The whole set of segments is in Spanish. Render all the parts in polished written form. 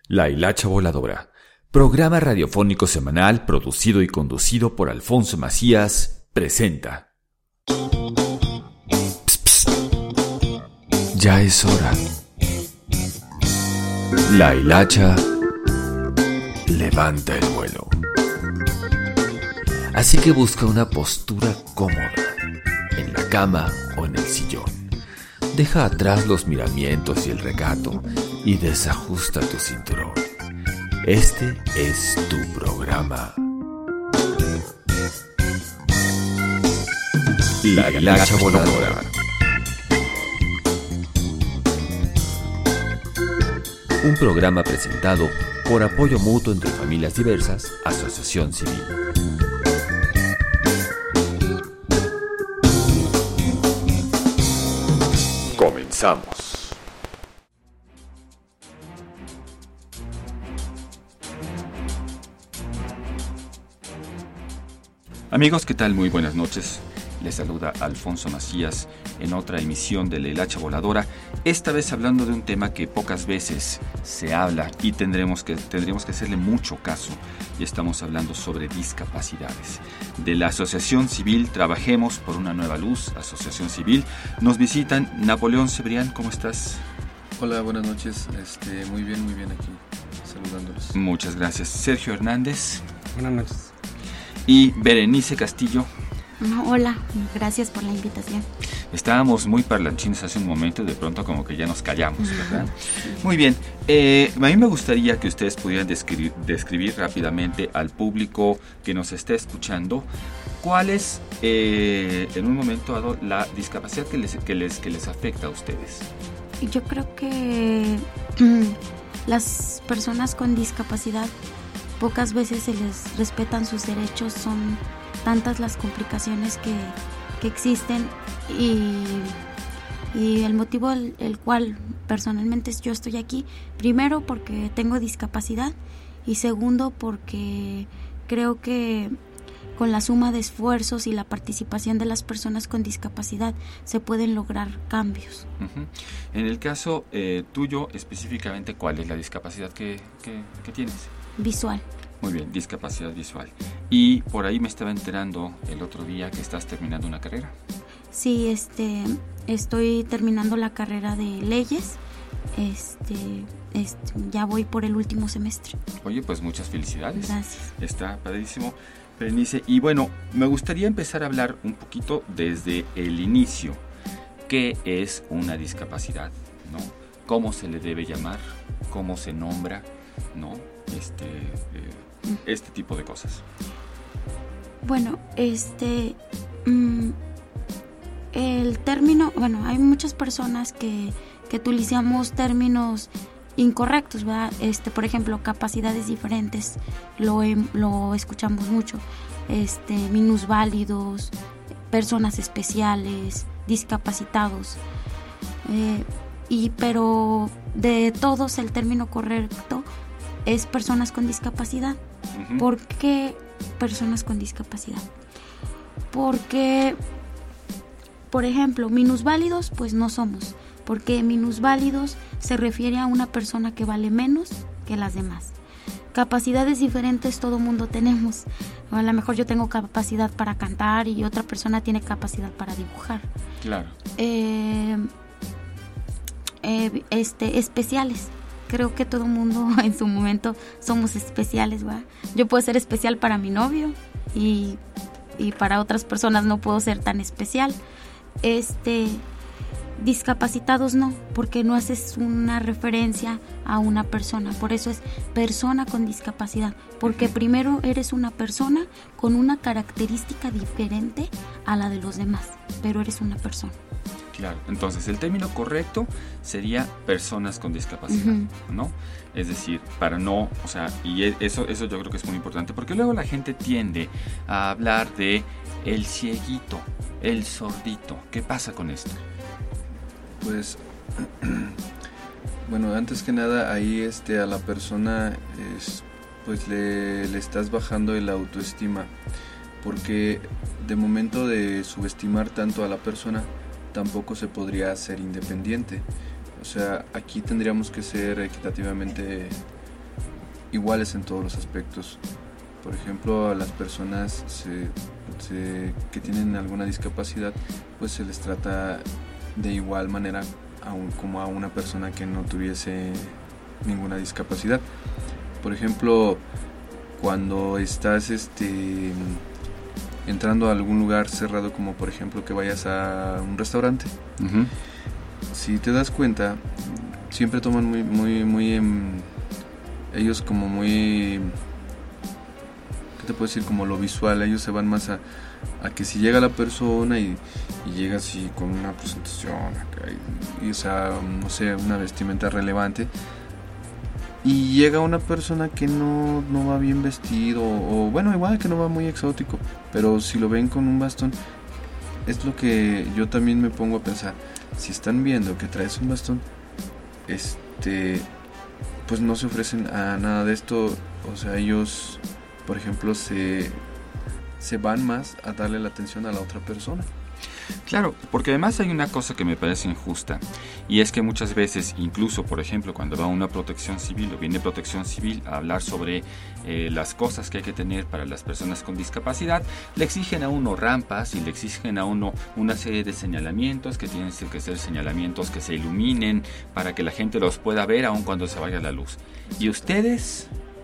La Hilacha Voladora, programa radiofónico semanal producido y conducido por Alfonso Macías, presenta. Psst, psst. Ya es hora. La Hilacha levanta el vuelo. Así que busca una postura cómoda, en la cama o en el sillón. Deja atrás los miramientos y el recato y desajusta tu cinturón. Este es tu programa. La Hilacha Voladora. Un programa presentado por Apoyo Mutuo entre Familias Diversas, Asociación Civil. Comenzamos. Amigos, ¿qué tal? Muy buenas noches. Les saluda Alfonso Macías en otra emisión de La Hilacha Voladora, esta vez hablando de un tema que pocas veces se habla y tendremos que hacerle mucho caso, y estamos hablando sobre discapacidades. De la Asociación Civil Trabajemos por una Nueva Luz, Asociación Civil, nos visitan Napoleón Cebrián. ¿Cómo estás? Hola, buenas noches. Muy bien aquí, saludándolos. Muchas gracias. Sergio Hernández. Buenas noches. Y Berenice Castillo. Hola, gracias por la invitación. Estábamos muy parlanchines hace un momento y de pronto como que ya nos callamos, ¿verdad? Muy bien, a mí me gustaría que ustedes pudieran describir rápidamente al público que nos está escuchando cuál es, en un momento dado, la discapacidad que les afecta a ustedes. Yo creo que las personas con discapacidad pocas veces se les respetan sus derechos, son tantas las complicaciones que existen y el motivo el cual personalmente yo estoy aquí, primero porque tengo discapacidad y segundo porque creo que con la suma de esfuerzos y la participación de las personas con discapacidad se pueden lograr cambios. Uh-huh. En el caso tuyo específicamente, ¿cuál es la discapacidad que tienes? Visual. Muy bien, discapacidad visual. Y por ahí me estaba enterando el otro día que estás terminando una carrera. Sí, estoy terminando la carrera de leyes. Ya voy por el último semestre. Oye, pues muchas felicidades. Gracias. Está padrísimo, Berenice. Y bueno, me gustaría empezar a hablar un poquito desde el inicio. ¿Qué es una discapacidad? ¿No? ¿Cómo se le debe llamar? ¿Cómo se nombra? ¿No? Este tipo de cosas. Bueno, el término, hay muchas personas que utilizamos términos incorrectos, ¿verdad? Por ejemplo, capacidades diferentes, lo escuchamos mucho, minusválidos, personas especiales, discapacitados, pero de todos el término correcto es personas con discapacidad. Uh-huh. ¿Por qué personas con discapacidad? Porque, por ejemplo, minusválidos, pues no somos. Porque minusválidos se refiere a una persona que vale menos que las demás. Capacidades diferentes todo mundo tenemos. A lo mejor yo tengo capacidad para cantar y otra persona tiene capacidad para dibujar. Claro. Especiales. Creo que todo mundo en su momento somos especiales, ¿va? Yo puedo ser especial para mi novio y para otras personas no puedo ser tan especial. Discapacitados no, porque no haces una referencia a una persona. Por eso es persona con discapacidad, porque primero eres una persona con una característica diferente a la de los demás, pero eres una persona. Claro, entonces el término correcto sería personas con discapacidad, uh-huh. ¿No? Es decir, para no, y eso yo creo que es muy importante, porque luego la gente tiende a hablar de el cieguito, el sordito. ¿Qué pasa con esto? Pues, bueno, antes que nada, ahí a la persona, pues le estás bajando el autoestima, porque de momento de subestimar tanto a la persona, tampoco se podría ser independiente. O sea, aquí tendríamos que ser equitativamente iguales en todos los aspectos. Por ejemplo, a las personas que tienen alguna discapacidad, pues se les trata de igual manera como a una persona que no tuviese ninguna discapacidad. Por ejemplo, cuando estás entrando a algún lugar cerrado, como por ejemplo que vayas a un restaurante, uh-huh. Si te das cuenta, siempre toman muy ellos como muy, ¿qué te puedo decir? Como lo visual. Ellos se van más a que si llega la persona y llega así con una presentación y o sea, no sé, una vestimenta relevante, y llega una persona que no va bien vestido, o bueno, igual que no va muy exótico, pero si lo ven con un bastón, es lo que yo también me pongo a pensar. Si están viendo que traes un bastón, pues no se ofrecen a nada de esto. O sea, ellos, por ejemplo, se van más a darle la atención a la otra persona. Claro, porque además hay una cosa que me parece injusta, y es que muchas veces, incluso por ejemplo cuando va una protección civil o viene protección civil a hablar sobre las cosas que hay que tener para las personas con discapacidad, le exigen a uno rampas y le exigen a uno una serie de señalamientos que tienen que ser señalamientos que se iluminen para que la gente los pueda ver aun cuando se vaya la luz. ¿Y ustedes?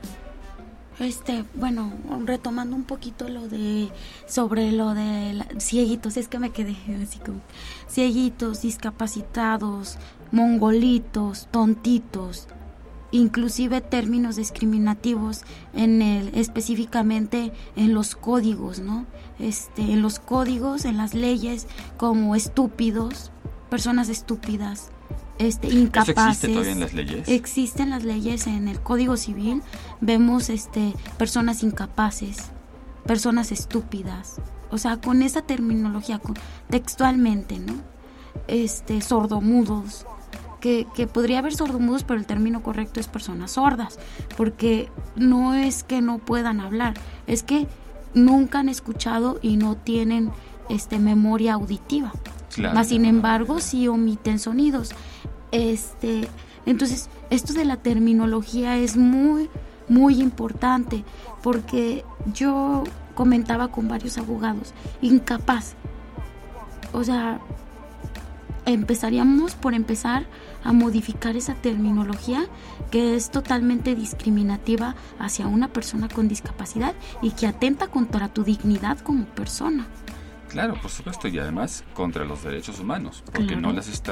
Bueno, retomando un poquito sobre lo de cieguitos, es que me quedé así como cieguitos, discapacitados, mongolitos, tontitos, inclusive términos discriminativos específicamente en los códigos, ¿no? En los códigos, en las leyes, como estúpidos, personas estúpidas, incapaces. ¿Eso existe todavía en las leyes? Existen las leyes en el Código Civil. Vemos personas incapaces, personas estúpidas, o sea, con esa terminología textualmente, ¿no? Sordomudos, que podría haber sordomudos, pero el término correcto es personas sordas, porque no es que no puedan hablar, es que nunca han escuchado y no tienen memoria auditiva. Claro. Mas sin embargo sí omiten sonidos. Entonces esto de la terminología es muy muy importante, porque yo comentaba con varios abogados, incapaz, o sea, empezaríamos por empezar a modificar esa terminología que es totalmente discriminativa hacia una persona con discapacidad y que atenta contra tu dignidad como persona. Claro, por supuesto, y además contra los derechos humanos, porque claro.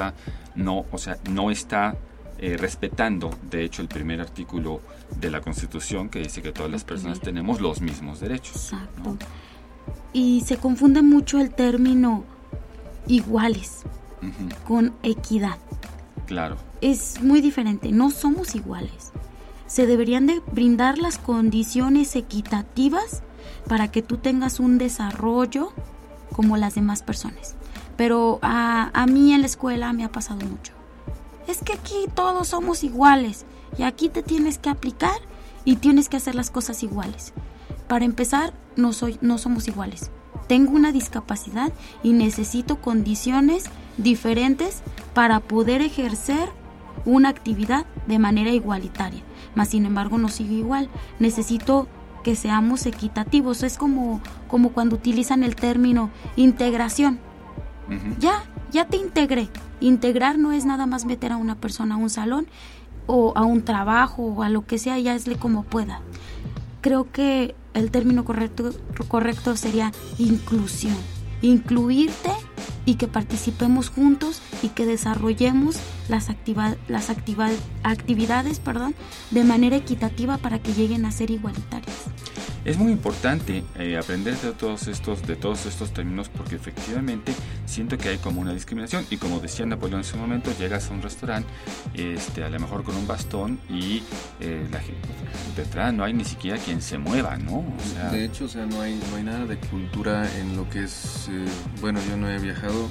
no está respetando, de hecho, el primer artículo de la Constitución, que dice que todas las personas tenemos los mismos derechos. Exacto. ¿No? Y se confunde mucho el término iguales uh-huh. con equidad. Claro. Es muy diferente, no somos iguales. Se deberían de brindar las condiciones equitativas para que tú tengas un desarrollo como las demás personas. Pero a mí en la escuela me ha pasado mucho. Es que aquí todos somos iguales y aquí te tienes que aplicar y tienes que hacer las cosas iguales. Para empezar, no somos iguales. Tengo una discapacidad y necesito condiciones diferentes para poder ejercer una actividad de manera igualitaria. Mas sin embargo no sigo igual. Necesito que seamos equitativos. Es como cuando utilizan el término integración. Uh-huh. Ya te integré. Integrar no es nada más meter a una persona a un salón o a un trabajo o a lo que sea, ya hazle como pueda. Creo que el término correcto sería inclusión. Incluirte y que participemos juntos y que desarrollemos las actividades de manera equitativa para que lleguen a ser igualitarias. Es muy importante aprender de todos estos términos, porque efectivamente siento que hay como una discriminación, y como decía Napoleón en su momento, llegas a un restaurante a lo mejor con un bastón y la gente detrás no hay ni siquiera quien se mueva, ¿no? O sea, de hecho, no hay nada de cultura en lo que es bueno, yo no he viajado,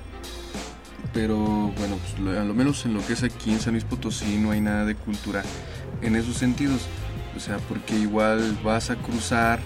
pero bueno, pues, a lo menos en lo que es aquí en San Luis Potosí no hay nada de cultura en esos sentidos. O sea, porque igual vas a cruzar,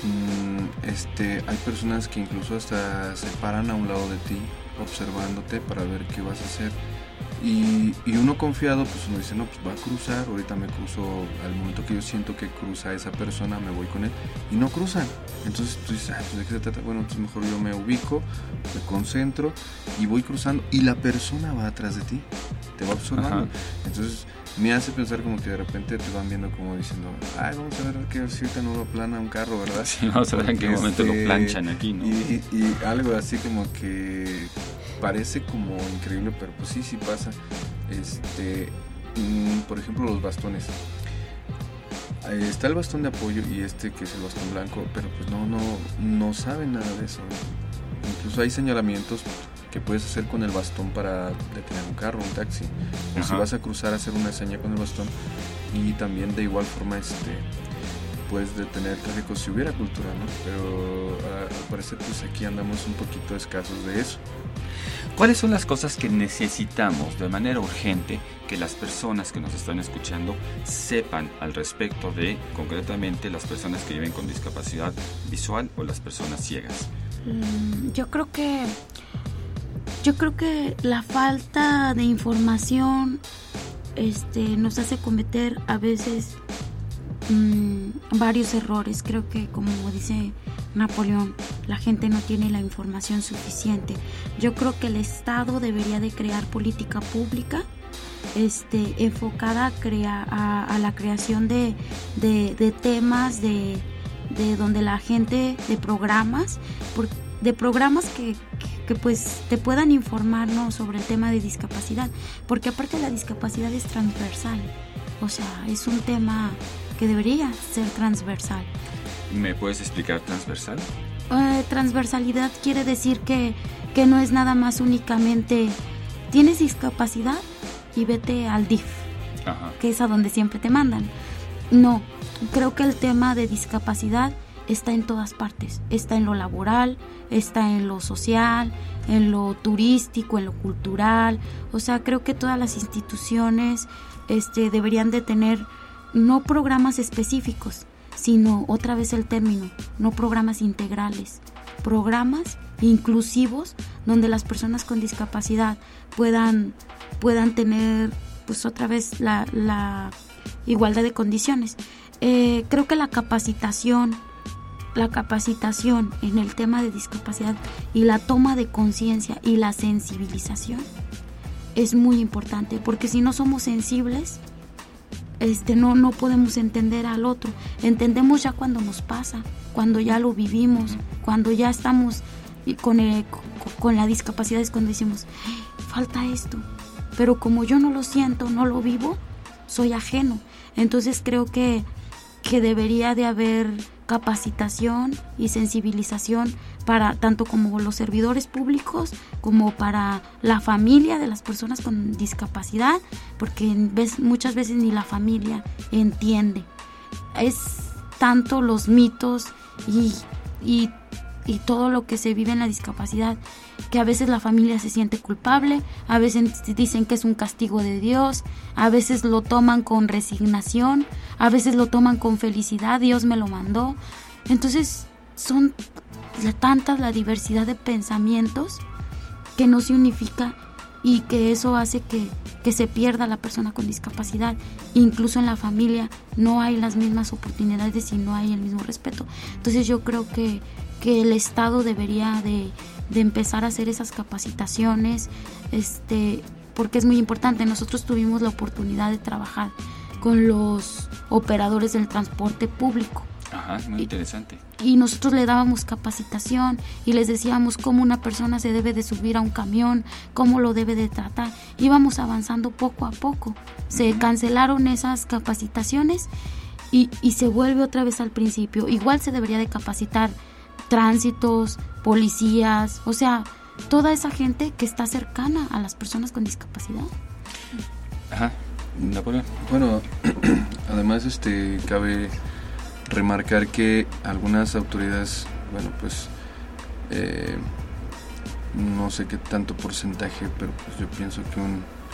hay personas que incluso hasta se paran a un lado de ti observándote para ver qué vas a hacer. Y uno confiado, pues uno dice, no, pues va a cruzar, ahorita me cruzo, al momento que yo siento que cruza esa persona, me voy con él, y no cruzan. Entonces tú dices, pues ¿de qué se trata? Bueno, pues mejor yo me ubico, me concentro y voy cruzando, y la persona va atrás de ti, te va observando. Entonces me hace pensar como que de repente te van viendo como diciendo, ay, vamos a ver que si ahorita no lo plana un carro, ¿verdad? Sí, vamos a ver en qué momento lo planchan aquí, ¿no? Y algo así como que parece como increíble, pero pues sí pasa. Por ejemplo, los bastones. Está el bastón de apoyo y que es el bastón blanco, pero pues no saben nada de eso. Incluso hay señalamientos que puedes hacer con el bastón para detener un carro, un taxi, o si vas a cruzar, hacer una seña con el bastón. Y también de igual forma puedes detener tráfico si hubiera cultura, ¿no? Pero al parecer pues aquí andamos un poquito escasos de eso. ¿Cuáles son las cosas que necesitamos de manera urgente que las personas que nos están escuchando sepan al respecto de, concretamente, las personas que viven con discapacidad visual o las personas ciegas? Yo creo que la falta de información nos hace cometer a veces varios errores. Creo que, como dice Napoleón, la gente no tiene la información suficiente. Yo creo que el Estado debería de crear política pública enfocada a la creación de temas de donde la gente, de programas que pues te puedan informar, ¿no?, sobre el tema de discapacidad, porque aparte la discapacidad es transversal, o sea, es un tema que debería ser transversal. ¿Me puedes explicar transversal? Transversalidad quiere decir que no es nada más únicamente tienes discapacidad y vete al DIF, que es a donde siempre te mandan. No, creo que el tema de discapacidad está en todas partes, está en lo laboral, está en lo social, en lo turístico, en lo cultural. O sea, creo que todas las instituciones deberían de tener no programas específicos, sino, otra vez el término, no programas integrales, programas inclusivos donde las personas con discapacidad puedan tener, pues otra vez, la igualdad de condiciones. Creo que la capacitación en el tema de discapacidad y la toma de conciencia y la sensibilización es muy importante, porque si no somos sensibles, no podemos entender al otro. Entendemos ya cuando nos pasa, cuando ya lo vivimos, cuando ya estamos con la discapacidad, es cuando decimos, falta esto, pero como yo no lo siento, no lo vivo, soy ajeno. Entonces creo que debería de haber capacitación y sensibilización para tanto como los servidores públicos como para la familia de las personas con discapacidad, porque muchas veces ni la familia entiende. Es tanto los mitos y todo lo que se vive en la discapacidad que a veces la familia se siente culpable, a veces dicen que es un castigo de Dios, a veces lo toman con resignación, a veces lo toman con felicidad, Dios me lo mandó. Entonces son tantas la diversidad de pensamientos que no se unifica y que eso hace que se pierda la persona con discapacidad. Incluso en la familia no hay las mismas oportunidades y no hay el mismo respeto. Entonces yo creo que el Estado debería de empezar a hacer esas capacitaciones, porque es muy importante. Nosotros tuvimos la oportunidad de trabajar con los operadores del transporte público. Ajá, muy interesante. Y nosotros le dábamos capacitación y les decíamos cómo una persona se debe de subir a un camión, cómo lo debe de tratar. Íbamos avanzando poco a poco. Se cancelaron esas capacitaciones y se vuelve otra vez al principio. Igual se debería de capacitar tránsitos, policías, o sea, toda esa gente que está cercana a las personas con discapacidad. Ajá, Napoleón. Bueno, además cabe remarcar que algunas autoridades, bueno, pues no sé qué tanto porcentaje, pero pues yo pienso que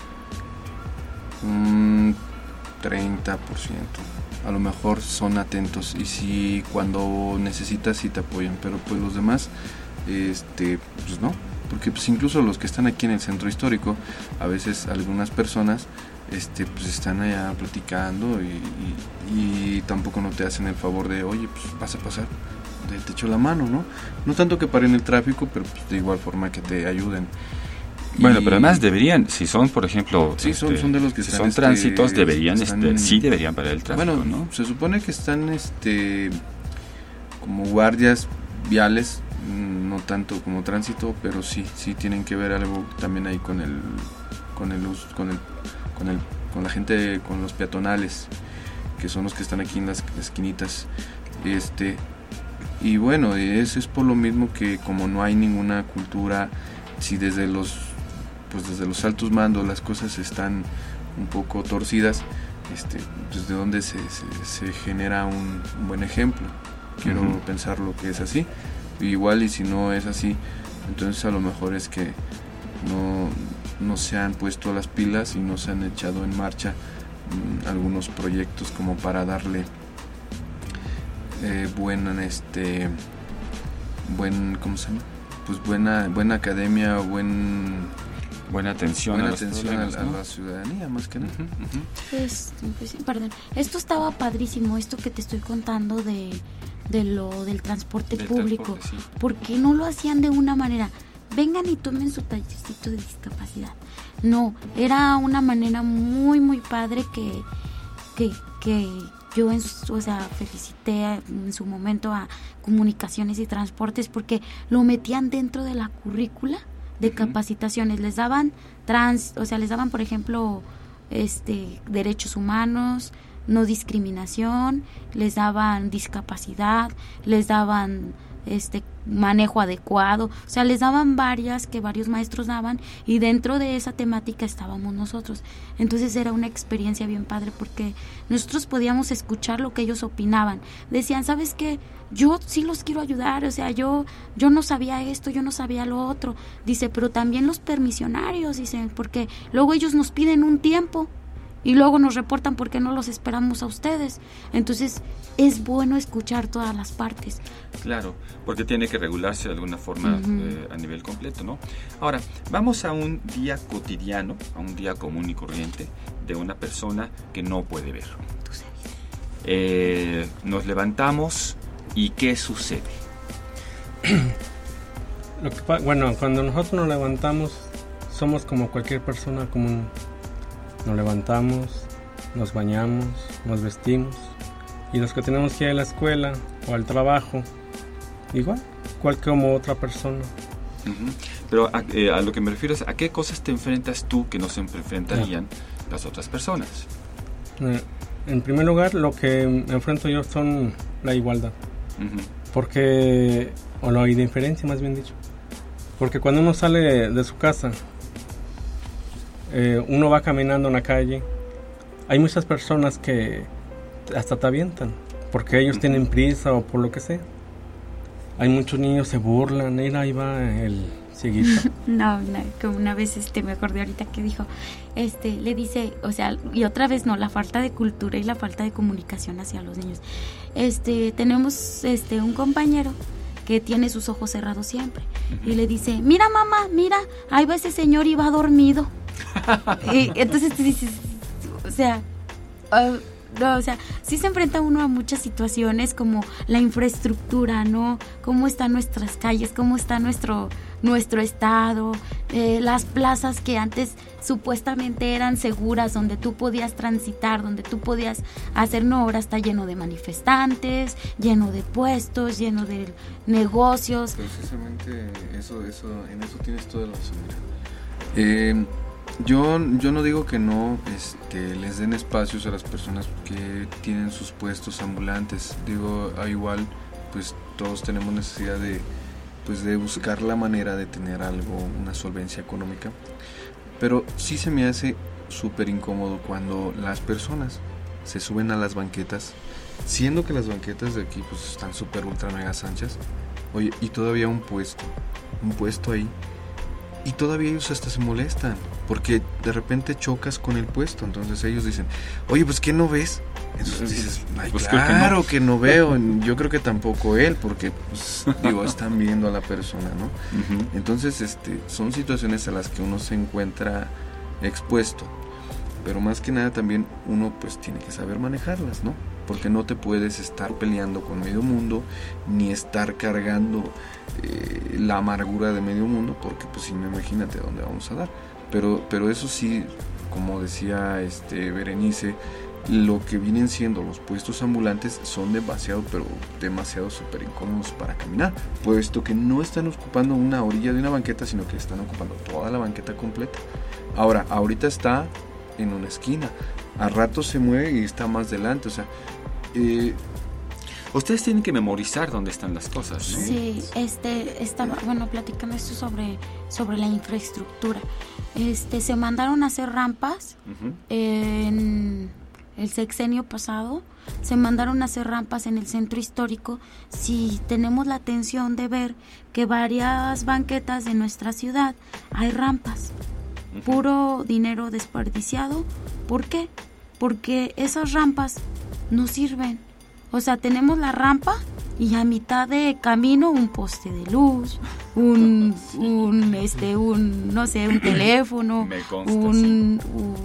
un 30% a lo mejor son atentos, y si cuando necesitas sí te apoyan, pero pues los demás pues no, porque pues incluso los que están aquí en el centro histórico, a veces algunas personas pues están allá platicando y tampoco no te hacen el favor de, oye, pues vas a pasar, te echo la mano, ¿no? No tanto que paren el tráfico, pero pues de igual forma que te ayuden. Bueno, pero además deberían, si son, por ejemplo, sí, son de los que si están, son tránsitos, deberían, sí deberían parar el tráfico, bueno, ¿no? Se supone que están, como guardias viales, no tanto como tránsito, pero sí tienen que ver algo también ahí con la gente, con los peatonales, que son los que están aquí en las esquinitas, y bueno, eso es por lo mismo que como no hay ninguna cultura, si desde los altos mandos las cosas están un poco torcidas, pues de donde se genera un buen ejemplo. Quiero pensar lo que es así. Igual y si no es así, entonces a lo mejor es que no se han puesto las pilas y no se han echado en marcha algunos proyectos como para darle ¿cómo se llama? Pues buena academia, buena atención a la ciudadanía, más que nada. Pues, perdón, esto estaba padrísimo, esto que te estoy contando del transporte público. Transporte, sí. ¿Por qué no lo hacían de una manera? Vengan y tomen su tallercito de discapacidad. No, era una manera muy, muy padre que yo felicité en su momento a Comunicaciones y Transportes, porque lo metían dentro de la currícula de capacitaciones. Les daban por ejemplo, derechos humanos, no discriminación, les daban discapacidad, les daban manejo adecuado, o sea, les daban varios maestros daban, y dentro de esa temática estábamos nosotros. Entonces era una experiencia bien padre, porque nosotros podíamos escuchar lo que ellos opinaban. Decían, ¿sabes qué? Yo sí los quiero ayudar, o sea, yo no sabía esto, yo no sabía lo otro. Dice, pero también los permisionarios, dice, porque luego ellos nos piden un tiempo y luego nos reportan porque no los esperamos a ustedes. Entonces es bueno escuchar todas las partes. Claro, porque tiene que regularse de alguna forma a nivel completo, ¿no? Ahora, vamos a un día cotidiano, a un día común y corriente de una persona que no puede ver. Nos levantamos y ¿qué sucede? Cuando nosotros nos levantamos, somos como cualquier persona común. Nos levantamos, nos bañamos, nos vestimos, y los que tenemos que ir a la escuela o al trabajo, igual, como otra persona. Pero a lo que me refiero es, ¿a qué cosas te enfrentas tú que no se enfrentarían las otras personas? En primer lugar, lo que me enfrento yo son la igualdad. O la indiferencia, más bien dicho. Porque cuando uno sale de su casa, uno va caminando en la calle, hay muchas personas que hasta te avientan porque ellos tienen prisa o por lo que sea. Hay muchos niños se burlan, mira, ahí va el cieguito. No, como una vez me acordé ahorita que dijo, le dice, o sea, y otra vez la falta de cultura y la falta de comunicación hacia los niños. Tenemos un compañero que tiene sus ojos cerrados siempre, y le dice, mira mamá, mira, ahí va ese señor y va dormido. Y entonces tú dices, o sea, sí se enfrenta uno a muchas situaciones, como la infraestructura, ¿no? Cómo están nuestras calles, cómo está nuestro estado, las plazas que antes supuestamente eran seguras, donde tú podías transitar, donde tú podías hacer, no, ahora está lleno de manifestantes, lleno de puestos, lleno de negocios. Precisamente en eso tienes toda la razón. Yo no digo que no les den espacios a las personas que tienen sus puestos ambulantes. Digo, igual, pues todos tenemos necesidad de buscar la manera de tener algo, una solvencia económica. Pero sí se me hace súper incómodo cuando las personas se suben a las banquetas, siendo que las banquetas de aquí pues están súper ultra mega anchas. Oye, y todavía un puesto ahí. Y todavía ellos hasta se molestan porque de repente chocas con el puesto. Entonces ellos dicen, oye, pues ¿qué no ves? Entonces dices, ay, pues claro que no veo, yo creo que tampoco él, porque pues, digo, están viendo a la persona, ¿no? Uh-huh. Entonces son situaciones a las que uno se encuentra expuesto, pero más que nada también uno pues tiene que saber manejarlas, ¿no? Porque no te puedes estar peleando con medio mundo, ni estar cargando la amargura de medio mundo, porque pues si no, imagínate dónde vamos a dar. Pero eso sí, como decía Berenice, lo que vienen siendo los puestos ambulantes son demasiado súper incómodos para caminar, puesto que no están ocupando una orilla de una banqueta, sino que están ocupando toda la banqueta completa. Ahorita está en una esquina, a rato se mueve y está más delante, o sea... Ustedes tienen que memorizar dónde están las cosas, ¿no? Sí, estaba, platicando esto sobre la infraestructura. Se mandaron a hacer rampas Uh-huh. en el sexenio pasado, se mandaron a hacer rampas en el centro histórico. Si tenemos la atención de ver que varias banquetas de nuestra ciudad hay rampas, Uh-huh. puro dinero desperdiciado. ¿Por qué? Porque esas rampas no sirven. O sea, tenemos la rampa y a mitad de camino un poste de luz, un teléfono, Me consta,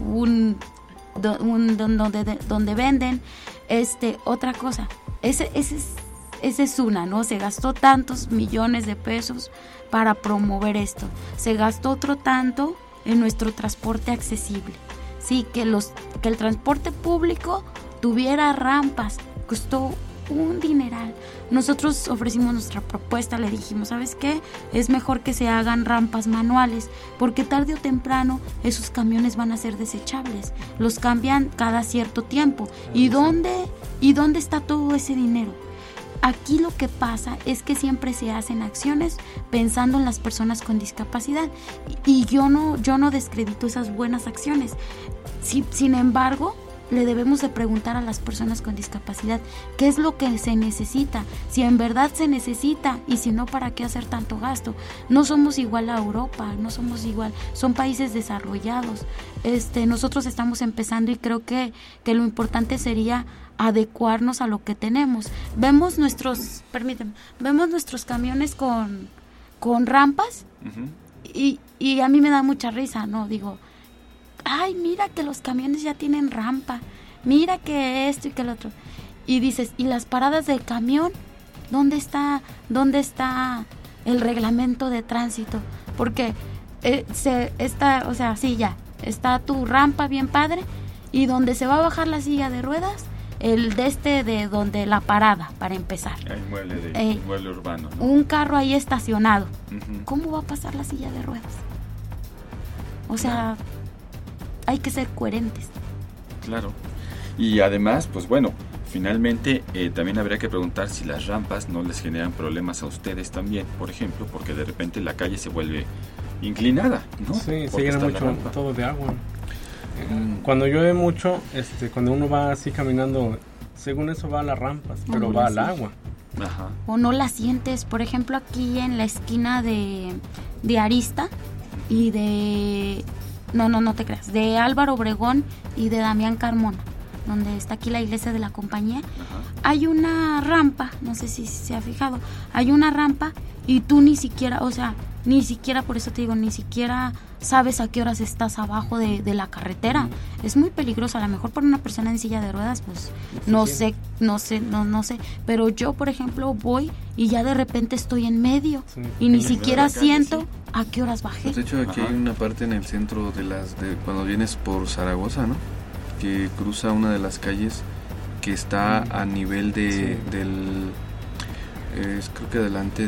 donde venden otra cosa. Ese es una, ¿no? Se gastó tantos millones de pesos para promover esto. Se gastó otro tanto en nuestro transporte accesible. Sí, que el transporte público tuviera rampas, costó un dineral. Nosotros ofrecimos nuestra propuesta, le dijimos, ¿sabes qué? Es mejor que se hagan rampas manuales, porque tarde o temprano esos camiones van a ser desechables, los cambian cada cierto tiempo. ¿Y dónde está todo ese dinero? Aquí lo que pasa es que siempre se hacen acciones pensando en las personas con discapacidad, y yo no descredito esas buenas acciones. Sin embargo, le debemos de preguntar a las personas con discapacidad qué es lo que se necesita, si en verdad se necesita, y si no, ¿para qué hacer tanto gasto? No somos igual a Europa, no somos igual, son países desarrollados. Nosotros estamos empezando, y creo que lo importante sería adecuarnos a lo que tenemos. Vemos nuestros camiones con rampas. Uh-huh. y a mí me da mucha risa, ¿no? Digo, ay, mira que los camiones ya tienen rampa, mira que esto y que lo otro. Y dices, ¿y las paradas del camión? ¿Dónde está el reglamento de tránsito? Porque está tu rampa bien padre, y donde se va a bajar la silla de ruedas, de donde la parada, para empezar. El mueble urbano, ¿no? Un carro ahí estacionado. Uh-huh. ¿Cómo va a pasar la silla de ruedas? O sea, hay que ser coherentes. Claro. Y además, pues bueno, finalmente también habría que preguntar si las rampas no les generan problemas a ustedes también, por ejemplo, porque de repente la calle se vuelve inclinada, ¿no? Sí, se llena mucho todo de agua. Cuando llueve mucho, cuando uno va así caminando, según eso va a las rampas, pero va al agua. Ajá. O no la sientes. Por ejemplo, aquí en la esquina de Arista y de... No te creas, de Álvaro Obregón y de Damián Carmona, donde está aquí la iglesia de la compañía. Ajá. Hay una rampa, no sé si se ha fijado, hay una rampa y tú ni siquiera, por eso te digo, ni siquiera sabes a qué horas estás abajo de la carretera. Es muy peligroso, a lo mejor para una persona en silla de ruedas, pues no sé, pero yo, por ejemplo, voy y ya de repente estoy en medio, y ni siquiera siento a qué horas bajé. Pues de hecho, aquí hay una parte en el centro de cuando vienes por Zaragoza, ¿no? Que cruza una de las calles que está a nivel del creo que adelante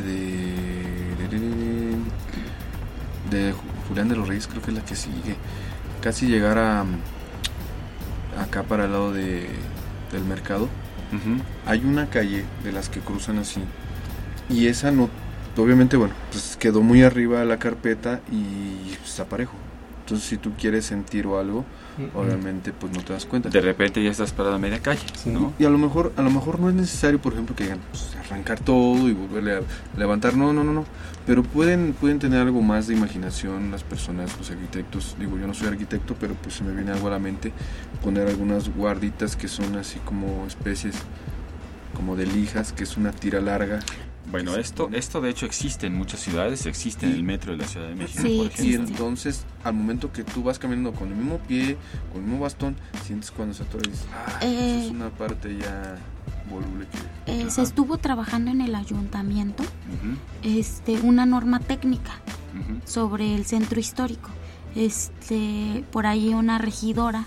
de Julián de los Reyes, creo que es la que sigue, casi llegar acá para el lado del mercado. Uh-huh. Hay una calle de las que cruzan así, y esa no, obviamente, bueno, pues quedó muy arriba la carpeta y está parejo. Entonces, si tú quieres sentir o algo, obviamente, pues no te das cuenta. De repente ya estás parado a media calle, ¿no? Y a lo mejor no es necesario, por ejemplo, que digan, pues, arrancar todo y volverle a levantar. No. Pero pueden tener algo más de imaginación las personas, los arquitectos. Digo, yo no soy arquitecto, pero pues se me viene algo a la mente. Poner algunas guarditas que son así como especies, como de lijas, que es una tira larga. Bueno, esto de hecho existe en muchas ciudades, existe en el metro de la Ciudad de México, sí, por ejemplo. Y entonces, al momento que tú vas caminando con el mismo pie, con el mismo bastón, sientes cuando se atora y dices, esa es una parte ya voluble que... Se estuvo trabajando en el ayuntamiento una norma técnica sobre el centro histórico. Por ahí una regidora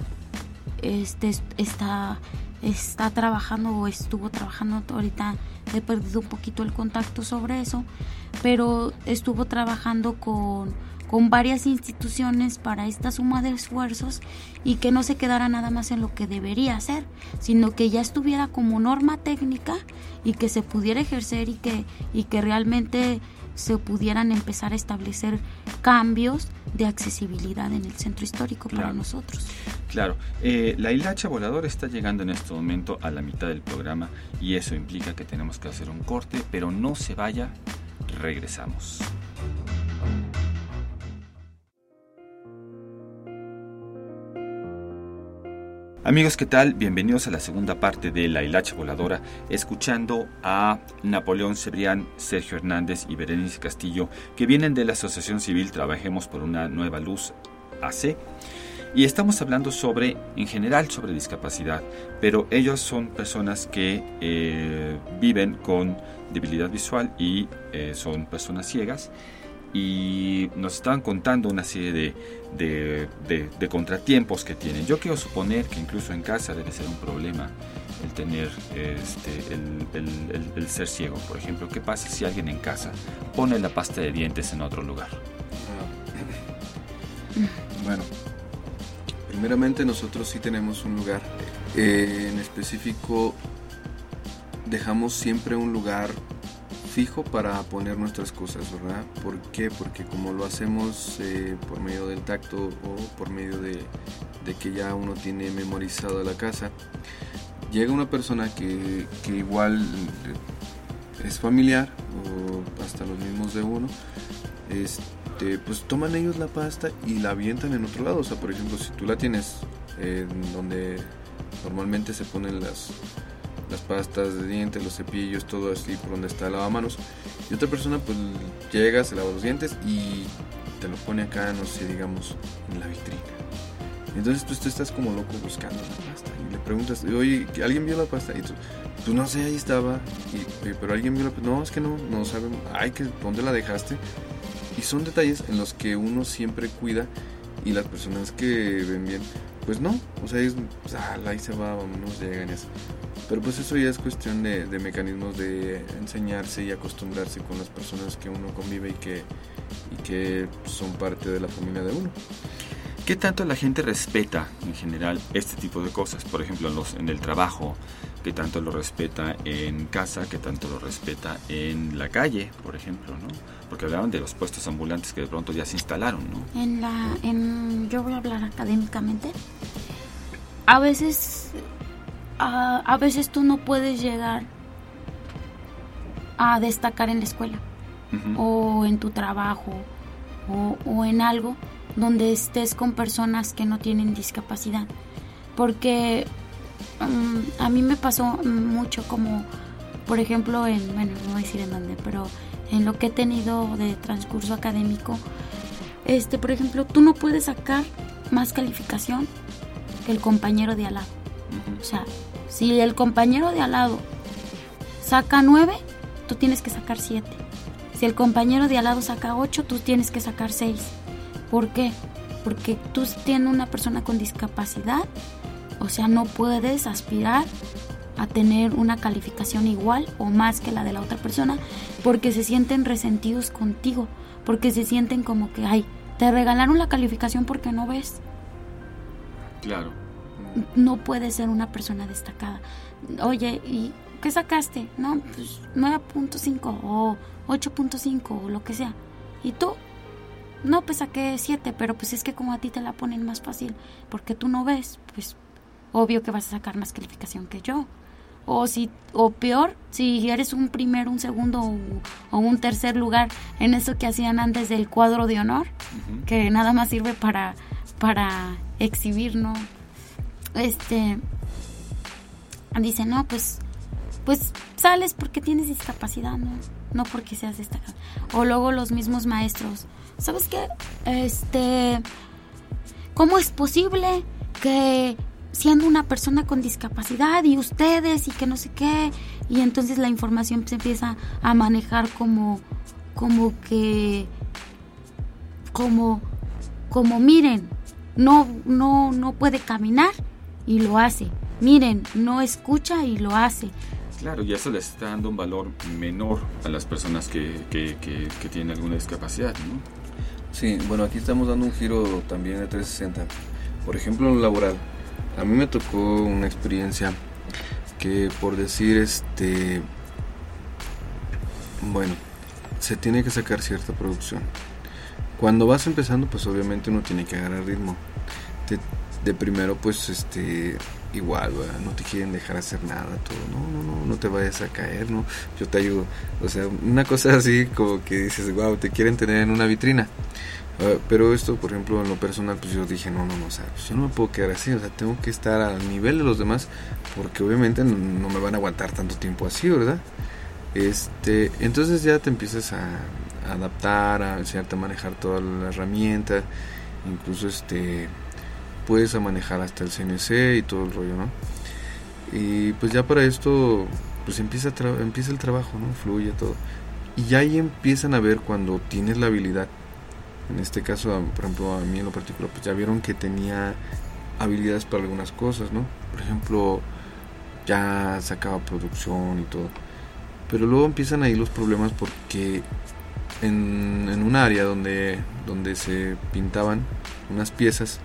está trabajando o estuvo trabajando, ahorita he perdido un poquito el contacto sobre eso, pero estuvo trabajando con varias instituciones para esta suma de esfuerzos y que no se quedara nada más en lo que debería hacer, sino que ya estuviera como norma técnica y que se pudiera ejercer y que realmente se pudieran empezar a establecer cambios de accesibilidad en el centro histórico para nosotros. Claro, la hilacha voladora está llegando en este momento a la mitad del programa y eso implica que tenemos que hacer un corte, pero no se vaya, regresamos. Amigos, ¿qué tal? Bienvenidos a la segunda parte de La Hilacha Voladora, escuchando a Napoleón Cebrián, Sergio Hernández y Berenice Castillo, que vienen de la Asociación Civil Trabajemos por una Nueva Luz AC, y estamos hablando en general sobre discapacidad, pero ellos son personas que viven con debilidad visual y son personas ciegas, y nos estaban contando una serie de contratiempos que tienen. Yo quiero suponer que incluso en casa debe ser un problema el tener el ser ciego. Por ejemplo, ¿qué pasa si alguien en casa pone la pasta de dientes en otro lugar? Bueno, primeramente nosotros sí tenemos un lugar. En específico, dejamos siempre un lugar fijo para poner nuestras cosas, ¿verdad? ¿Por qué? Porque como lo hacemos por medio del tacto o por medio de que ya uno tiene memorizado la casa, llega una persona que igual es familiar o hasta los mismos de uno, pues toman ellos la pasta y la avientan en otro lado. O sea, por ejemplo, si tú la tienes donde normalmente se ponen las pastas de dientes, los cepillos, todo así por donde está el lavamanos, y otra persona pues llega, se lava los dientes y te lo pone acá, no sé, digamos, en la vitrina. Entonces tú estás como loco buscando la pasta y le preguntas, oye, ¿alguien vio la pasta? Y tú, pues no sé, ahí estaba, pero alguien vio la pasta. No, es que no sabemos, ¿dónde la dejaste? Y son detalles en los que uno siempre cuida, y las personas que ven bien, pues no, o sea, ahí se va, vámonos, llegan y así. Pero pues eso ya es cuestión de mecanismos de enseñarse y acostumbrarse con las personas que uno convive y que son parte de la familia de uno. ¿Qué tanto la gente respeta en general este tipo de cosas? Por ejemplo, en el trabajo, ¿qué tanto lo respeta en casa? ¿Qué tanto lo respeta en la calle, por ejemplo, ¿no? Porque hablaban de los puestos ambulantes que de pronto ya se instalaron, ¿no? Yo voy a hablar académicamente. A veces tú no puedes llegar a destacar en la escuela o en tu trabajo o en algo donde estés con personas que no tienen discapacidad, porque a mí me pasó mucho, como por ejemplo no voy a decir en dónde, pero en lo que he tenido de transcurso académico, por ejemplo, tú no puedes sacar más calificación que el compañero de al lado. O sea, si el compañero de al lado saca 9, tú tienes que sacar 7. Si el compañero de al lado saca 8, tú tienes que sacar 6. ¿Por qué? Porque tú tienes una persona con discapacidad, o sea, no puedes aspirar a tener una calificación igual o más que la de la otra persona, porque se sienten resentidos contigo, porque se sienten como que, te regalaron la calificación porque no ves. Claro. No puedes ser una persona destacada. Oye, ¿y qué sacaste? No, pues 9.5 o 8.5 o lo que sea. ¿Y tú? no, pues saqué 7, pero pues es que como a ti te la ponen más fácil, porque tú no ves, pues obvio que vas a sacar más calificación que yo. O peor, si eres un primero, un segundo o un tercer lugar en eso que hacían antes del cuadro de honor, que nada más sirve para exhibir, ¿no? Dice, no, pues sales porque tienes discapacidad, no porque seas destacado. O luego los mismos maestros, ¿sabes qué? ¿Cómo es posible que siendo una persona con discapacidad y ustedes y que no sé qué? Y entonces la información se empieza a manejar como miren, no puede caminar y lo hace. Miren, no escucha y lo hace. Claro, y eso les está dando un valor menor a las personas que tienen alguna discapacidad, ¿no? Sí, bueno, aquí estamos dando un giro también de 360. Por ejemplo, en lo laboral, a mí me tocó una experiencia que, por decir, bueno, se tiene que sacar cierta producción. Cuando vas empezando, pues obviamente uno tiene que agarrar ritmo. De primero, pues, igual, ¿verdad? No te quieren dejar hacer nada, todo, no te vayas a caer, no, yo te ayudo. O sea, una cosa así como que dices, wow, te quieren tener en una vitrina. Pero esto, por ejemplo, en lo personal, pues yo dije, no, o sea, pues yo no me puedo quedar así, o sea, tengo que estar al nivel de los demás, porque obviamente no me van a aguantar tanto tiempo así, ¿verdad? Entonces ya te empiezas a adaptar, a enseñarte a manejar toda la herramienta, incluso puedes a manejar hasta el CNC y todo el rollo, ¿no? Y pues ya para esto, pues empieza el trabajo, ¿no? Fluye todo. Y ya ahí empiezan a ver cuando tienes la habilidad. En este caso, por ejemplo, a mí en lo particular, pues ya vieron que tenía habilidades para algunas cosas, ¿no? Por ejemplo, ya sacaba producción y todo. Pero luego empiezan ahí los problemas porque en un área donde se pintaban unas piezas,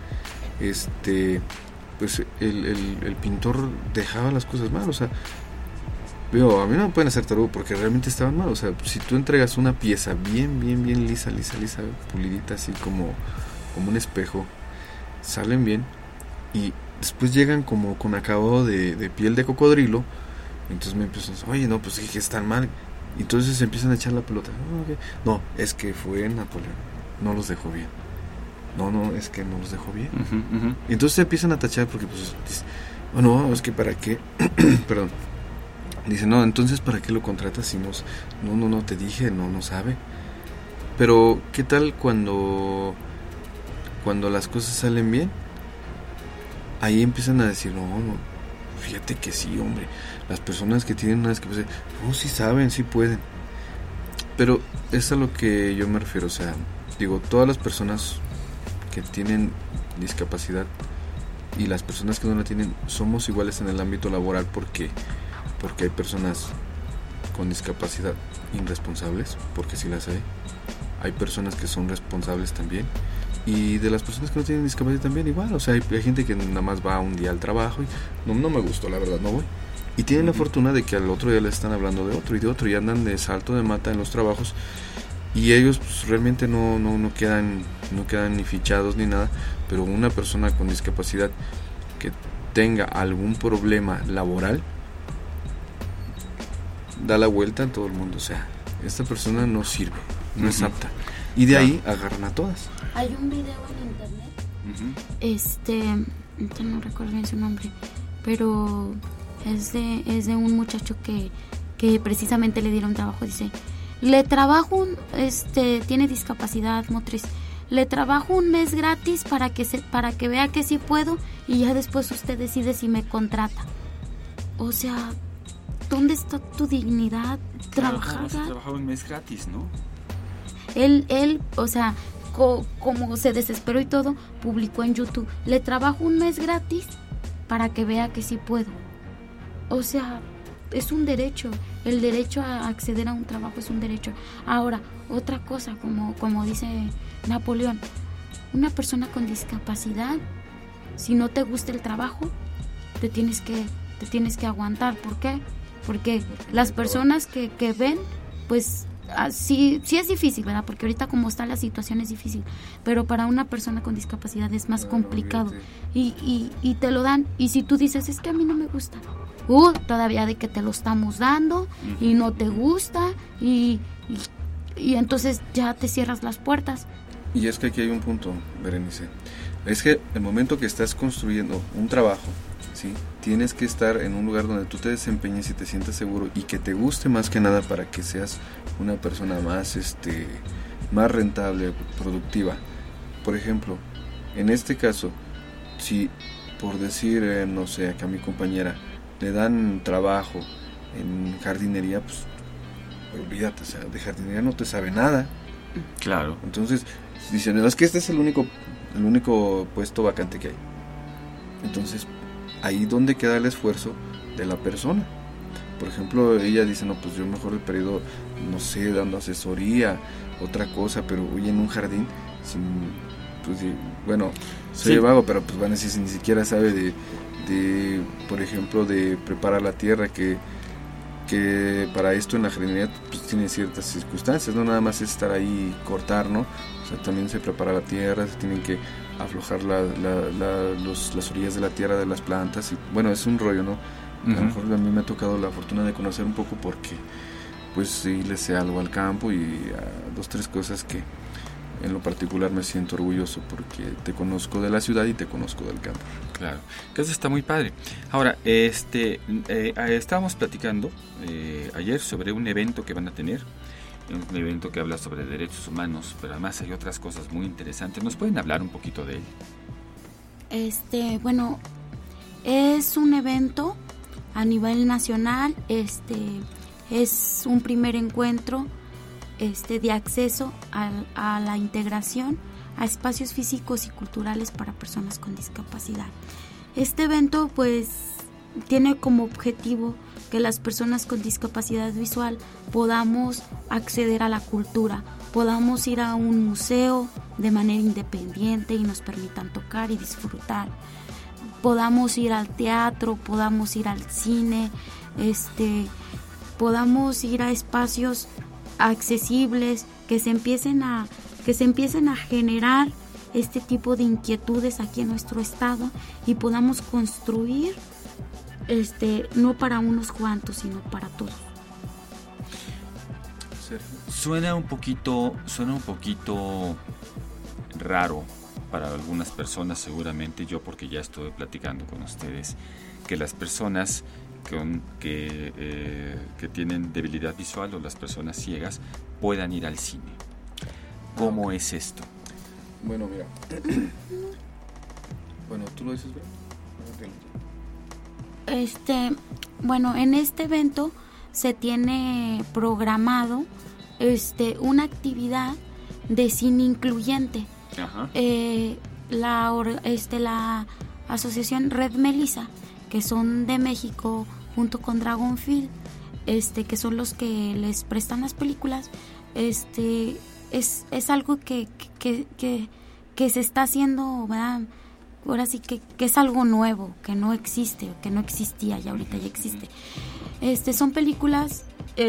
pues el pintor dejaba las cosas mal, o sea, a mí no me pueden hacer tarugo porque realmente estaban mal. O sea, si tú entregas una pieza bien lisa, pulidita, así como un espejo, salen bien, y después llegan como con acabado de piel de cocodrilo. Entonces me empiezan a decir, oye, no, pues es que están mal. Y entonces se empiezan a echar la pelota. No, es que fue Napoleón, no los dejó bien. No, es que no los dejó bien. Y entonces se empiezan a tachar porque pues dicen, no, es que para qué, perdón. Dice, no, entonces ¿para qué lo contratas si no te dije, no sabe? Pero ¿qué tal cuando las cosas salen bien? Ahí empiezan a decir, no, fíjate que sí, hombre, las personas que tienen una discapacidad, sí saben, sí pueden. Pero es a lo que yo me refiero, o sea, digo, todas las personas que tienen discapacidad y las personas que no la tienen, somos iguales en el ámbito laboral porque hay personas con discapacidad irresponsables, porque sí las hay. Hay personas que son responsables también. Y de las personas que no tienen discapacidad también igual. O sea, hay gente que nada más va un día al trabajo y no me gustó, la verdad, no voy. Y tienen la fortuna de que al otro día le están hablando de otro y de otro y andan de salto de mata en los trabajos. Y ellos pues, realmente no quedan ni fichados ni nada. Pero una persona con discapacidad que tenga algún problema laboral, da la vuelta a todo el mundo. O sea, esta persona no sirve, no es apta. Y de ahí agarran a todas. Hay un video en internet, no recuerdo bien su nombre, pero es de un muchacho que precisamente le dieron trabajo. Dice, le trabajo tiene discapacidad motriz, le trabajo un mes gratis para que vea que sí puedo, y ya después usted decide si me contrata. O sea, ¿dónde está tu dignidad? Trabajar un mes gratis, ¿no? Él, o sea, como se desesperó y todo, publicó en YouTube, le trabajo un mes gratis para que vea que sí puedo. O sea, es un derecho, el derecho a acceder a un trabajo es un derecho. Ahora, otra cosa, como dice Napoleón, una persona con discapacidad, si no te gusta el trabajo, te tienes que aguantar. ¿Por qué? Porque las personas que ven, pues sí es difícil, ¿verdad? Porque ahorita como está la situación es difícil, pero para una persona con discapacidad es más complicado. Y te lo dan, y si tú dices, es que a mí no me gusta, todavía de que te lo estamos dando y no te gusta, y entonces ya te cierras las puertas. Y es que aquí hay un punto, Berenice. Es que el momento que estás construyendo un trabajo, ¿sí?, tienes que estar en un lugar donde tú te desempeñes y te sientas seguro y que te guste más que nada para que seas una persona más rentable, productiva. Por ejemplo, en este caso, si por decir, no sé, acá a mi compañera le dan trabajo en jardinería, pues olvídate, o sea, de jardinería no te sabe nada. Claro. Entonces dicen, no, es que este es el único puesto vacante que hay. Entonces ahí donde queda el esfuerzo de la persona. Por ejemplo, ella dice, no, pues yo mejor he perdido, no sé, dando asesoría, otra cosa, pero hoy en un jardín, soy vago, pero pues van a decir, si ni siquiera sabe de, por ejemplo, de preparar la tierra, que para esto en la jardinería pues tiene ciertas circunstancias, no nada más es estar ahí y cortar, ¿no? O sea, también se prepara la tierra, se tienen que aflojar las orillas de la tierra de las plantas, y bueno, es un rollo, ¿no? A lo mejor a mí me ha tocado la fortuna de conocer un poco, porque pues sí le sé algo al campo, y a 2-3 cosas que en lo particular me siento orgulloso, porque te conozco de la ciudad y te conozco del campo. Claro, que eso está muy padre. Ahora, estábamos platicando ayer sobre un evento que van a tener, un evento que habla sobre derechos humanos, pero además hay otras cosas muy interesantes. ¿Nos pueden hablar un poquito de él? Bueno, es un evento a nivel nacional, es un primer encuentro de acceso a la integración a espacios físicos y culturales para personas con discapacidad. Este evento pues tiene como objetivo que las personas con discapacidad visual podamos acceder a la cultura, podamos ir a un museo de manera independiente y nos permitan tocar y disfrutar, podamos ir al teatro, podamos ir al cine, podamos ir a espacios accesibles, que se empiecen a generar este tipo de inquietudes aquí en nuestro estado y podamos construir no para unos cuantos, sino para todos. Suena un poquito raro para algunas personas, seguramente, yo porque ya estuve platicando con ustedes, que las personas que tienen debilidad visual o las personas ciegas puedan ir al cine. ¿Cómo es esto? Bueno, mira. Bueno, ¿tú lo dices bien? Bueno, en este evento se tiene programado una actividad de cine incluyente. Ajá. La asociación Red Melissa, que son de México, junto con Dragon Film, que son los que les prestan las películas, es algo que se está haciendo, ¿verdad? Ahora sí que es algo nuevo, que no existe, que no existía y ahorita ya existe. Son películas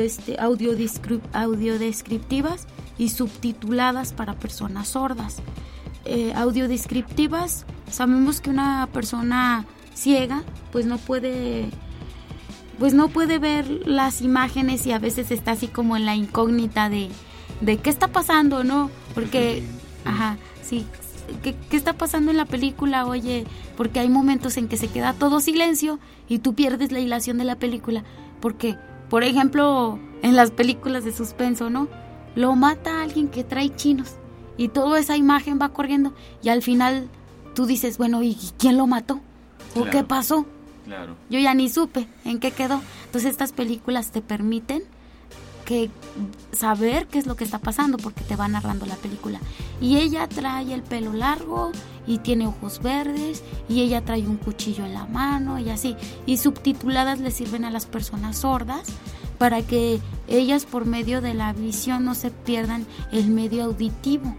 audiodescriptivas y subtituladas para personas sordas. Audiodescriptivas, sabemos que una persona ciega pues no puede ver las imágenes y a veces está así como en la incógnita de qué está pasando, ¿no? Porque, sí, ¿qué está pasando en la película? Oye, porque hay momentos en que se queda todo silencio y tú pierdes la hilación de la película, porque, por ejemplo, en las películas de suspenso, ¿no? Lo mata alguien que trae chinos y toda esa imagen va corriendo y al final tú dices, bueno, ¿y quién lo mató? ¿O claro, qué pasó? Claro. Yo ya ni supe en qué quedó. Entonces estas películas te permiten saber qué es lo que está pasando porque te va narrando la película. Y ella trae el pelo largo y tiene ojos verdes y ella trae un cuchillo en la mano y así. Y subtituladas le sirven a las personas sordas para que ellas por medio de la visión no se pierdan el medio auditivo.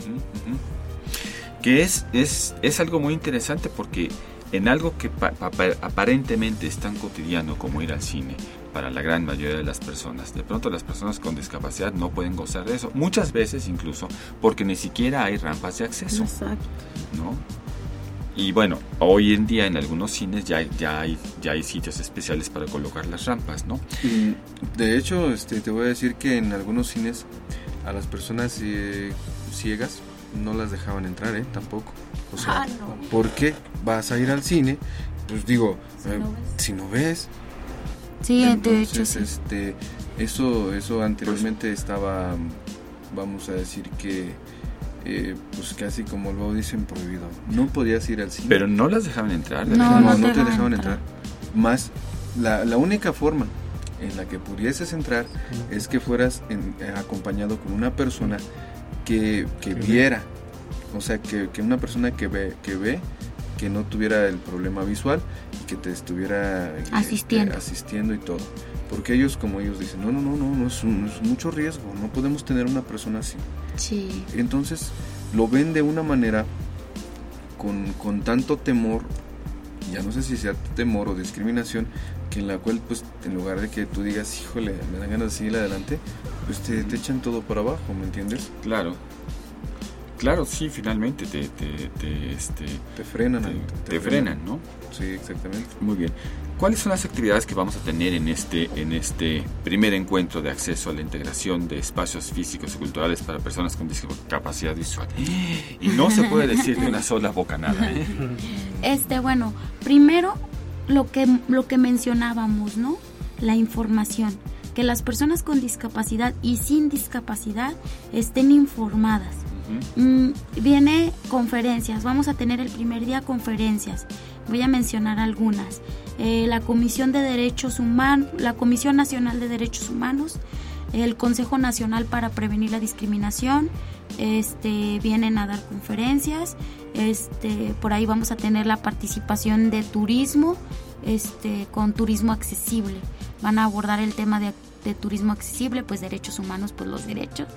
Que es algo muy interesante porque en algo que aparentemente es tan cotidiano como ir al cine, para la gran mayoría de las personas. De pronto las personas con discapacidad no pueden gozar de eso, muchas veces incluso porque ni siquiera hay rampas de acceso. Exacto. ¿No? Y bueno, hoy en día en algunos cines ya hay sitios especiales para colocar las rampas, ¿no? De hecho, te voy a decir que en algunos cines a las personas ciegas no las dejaban entrar, tampoco. O sea, no. ¿por qué vas a ir al cine? Pues digo, si no ves. Sí, entonces, de hecho, sí. Eso anteriormente estaba, vamos a decir que, pues casi como lo dicen, prohibido. No podías ir al cine. Pero no las dejaban entrar. No te dejaban entrar. Más, la única forma en la que pudieses entrar es que fueras acompañado con una persona que viera, o sea, que una persona que ve, que no tuviera el problema visual y que te estuviera asistiendo y todo. Porque ellos, como ellos dicen, no es mucho riesgo, no podemos tener una persona así. Sí. Entonces lo ven de una manera con tanto temor, ya no sé si sea temor o discriminación, que en la cual, pues, en lugar de que tú digas, híjole, me dan ganas de seguir adelante, pues te echan todo para abajo, ¿me entiendes? Claro, sí, finalmente te frenan. Te frenan, ¿no? Sí, exactamente. Muy bien. ¿Cuáles son las actividades que vamos a tener en este primer encuentro de acceso a la integración de espacios físicos y culturales para personas con discapacidad visual? Y no se puede decir de una sola boca nada. Bueno, primero lo que mencionábamos, ¿no? La información, que las personas con discapacidad y sin discapacidad estén informadas. Viene conferencias, vamos a tener el primer día conferencias, voy a mencionar algunas. La Comisión de Derechos Humanos, la Comisión Nacional de Derechos Humanos, el Consejo Nacional para Prevenir la Discriminación, vienen a dar conferencias. Por ahí vamos a tener la participación de turismo, con turismo accesible. Van a abordar el tema de turismo accesible, pues derechos humanos, pues los derechos.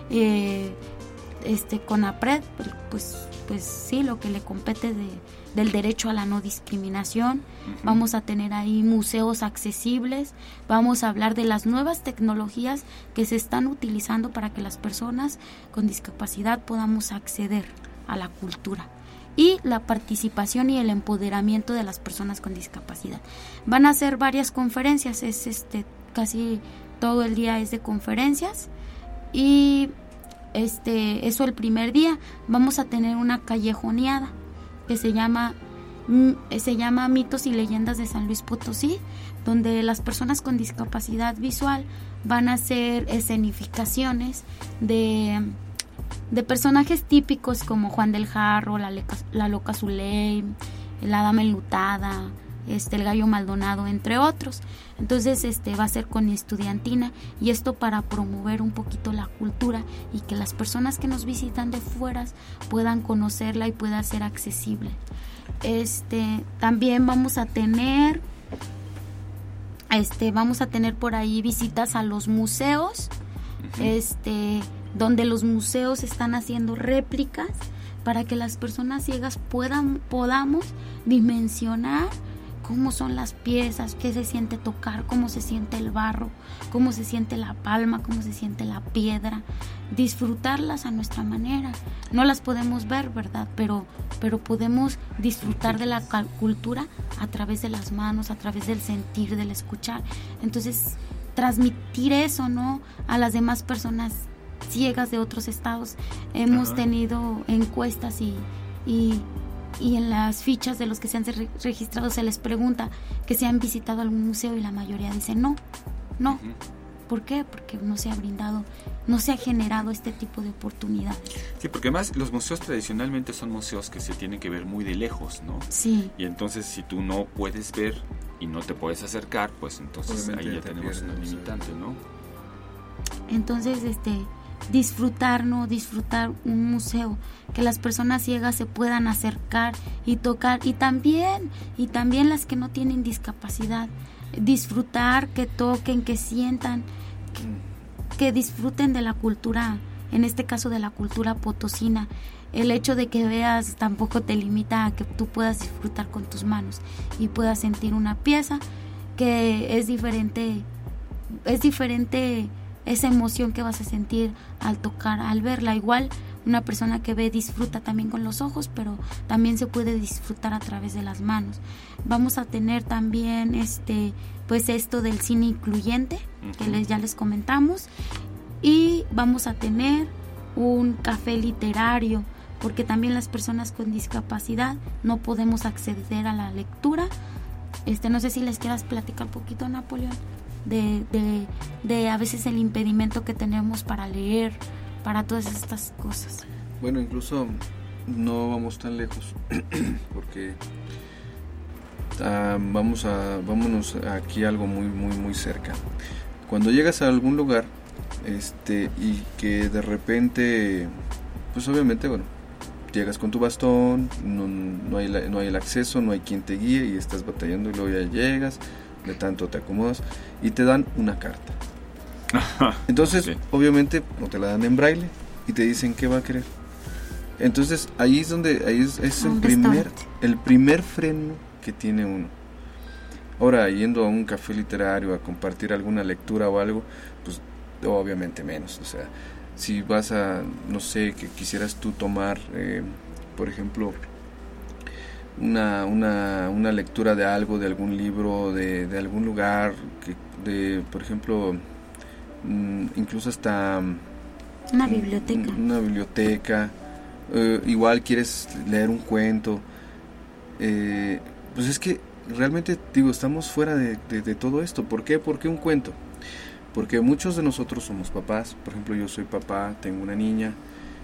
Con APRED, pues sí, lo que le compete del derecho a la no discriminación. Vamos a tener ahí museos accesibles, vamos a hablar de las nuevas tecnologías que se están utilizando para que las personas con discapacidad podamos acceder a la cultura, y la participación y el empoderamiento de las personas con discapacidad. Van a ser varias conferencias, casi todo el día es de conferencias, y eso el primer día. Vamos a tener una callejoneada que se llama Mitos y Leyendas de San Luis Potosí, donde las personas con discapacidad visual van a hacer escenificaciones de personajes típicos como Juan del Jarro, la Loca Zuley, la Dama Enlutada, el Gallo Maldonado, entre otros. Entonces va a ser con estudiantina, y esto para promover un poquito la cultura y que las personas que nos visitan de fuera puedan conocerla y pueda ser accesible. También vamos a tener por ahí visitas a los museos, donde los museos están haciendo réplicas para que las personas ciegas podamos dimensionar cómo son las piezas, qué se siente tocar, cómo se siente el barro, cómo se siente la palma, cómo se siente la piedra, disfrutarlas a nuestra manera. No las podemos ver, ¿verdad? Pero podemos disfrutar de la cultura a través de las manos, a través del sentir, del escuchar. Entonces, transmitir eso, ¿no?, a las demás personas ciegas de otros estados. Hemos tenido encuestas y en las fichas de los que se han registrado se les pregunta que si han visitado algún museo, y la mayoría dice no. ¿Por qué? Porque no se ha generado este tipo de oportunidad. Sí, porque además los museos tradicionalmente son museos que se tienen que ver muy de lejos, ¿no? Sí. Y entonces si tú no puedes ver y no te puedes acercar, pues entonces ahí ya tenemos una limitante, ¿no? Entonces, disfrutar un museo, que las personas ciegas se puedan acercar y tocar, y también las que no tienen discapacidad, disfrutar, que toquen, que sientan, que disfruten de la cultura, en este caso de la cultura potosina. El hecho de que veas tampoco te limita a que tú puedas disfrutar con tus manos y puedas sentir una pieza. que es diferente esa emoción que vas a sentir al tocar, al verla. Igual una persona que ve disfruta también con los ojos, pero también se puede disfrutar a través de las manos. Vamos a tener también pues esto del cine incluyente, que ya les comentamos, y vamos a tener un café literario, porque también las personas con discapacidad no podemos acceder a la lectura. No sé si les quieras platicar un poquito, Napoleón, de a veces el impedimento que tenemos para leer, para todas estas cosas. Bueno, incluso no vamos tan lejos, porque vámonos aquí a algo muy muy muy cerca. Cuando llegas a algún lugar y que de repente, pues obviamente, bueno, llegas con tu bastón, no hay el acceso, no hay quien te guíe y estás batallando, y luego ya llegas, de tanto te acomodas y te dan una carta. Entonces, obviamente, no te la dan en braille y te dicen qué va a querer. Entonces, ahí es el primer freno que tiene uno. Ahora, yendo a un café literario a compartir alguna lectura o algo, pues obviamente menos. O sea, si vas a, no sé, que quisieras tú tomar, por ejemplo, una lectura de algo, de algún libro, de algún lugar, por ejemplo, incluso hasta una biblioteca, igual quieres leer un cuento, pues es que realmente, estamos fuera de todo esto. ¿Por qué? ¿Por qué un cuento? Porque muchos de nosotros somos papás. Por ejemplo, yo soy papá, tengo una niña,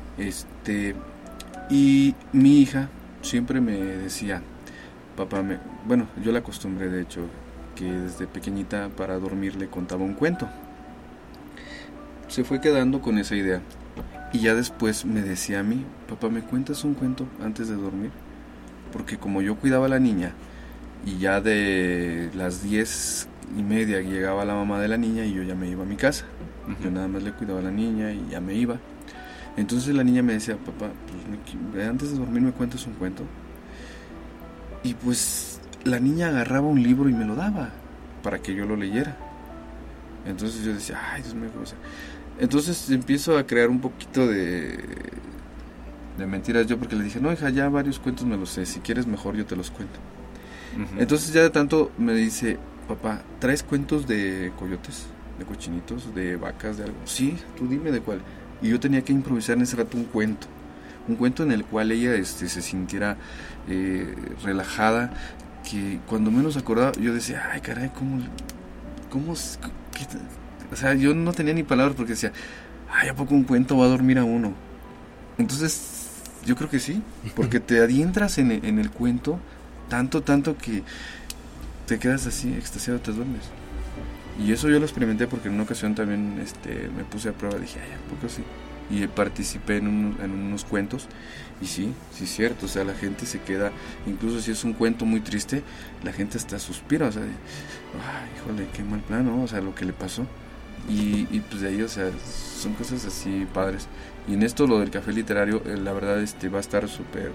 y mi hija siempre me decía, papá, yo la acostumbré, de hecho, que desde pequeñita para dormir le contaba un cuento. Se fue quedando con esa idea y ya después me decía a mí, papá, ¿me cuentas un cuento antes de dormir? Porque como yo cuidaba a la niña y ya de las 10:30 llegaba la mamá de la niña y yo ya me iba a mi casa. Yo nada más le cuidaba a la niña y ya me iba. Entonces la niña me decía, papá, pues antes de dormir me cuentas un cuento. Y pues la niña agarraba un libro y me lo daba para que yo lo leyera. Entonces yo decía, ay, Dios mío, entonces empiezo a crear un poquito de mentiras yo, porque le dije, no, hija, ya varios cuentos me los sé, si quieres mejor yo te los cuento. Entonces ya de tanto me dice, papá, ¿traes cuentos de coyotes, de cochinitos, de vacas, de algo? Sí, tú dime de cuál. Y yo tenía que improvisar en ese rato un cuento en el cual ella se sintiera relajada, que cuando menos acordaba yo decía, ay, caray, ¿cómo o sea, yo no tenía ni palabras, porque decía, ay, ¿a poco un cuento va a dormir a uno? Entonces yo creo que sí, porque te adentras en el cuento tanto que te quedas así extasiado, te duermes. Y eso yo lo experimenté, porque en una ocasión también me puse a prueba, dije, ay, ¿a poco sí? Y participé en unos cuentos, y sí es cierto, o sea, la gente se queda, incluso si es un cuento muy triste, la gente hasta suspira, o sea, ay, híjole, qué mal plan, ¿no? O sea, lo que le pasó, y pues de ahí, o sea, son cosas así padres. Y en esto, lo del café literario, la verdad, va a estar súper.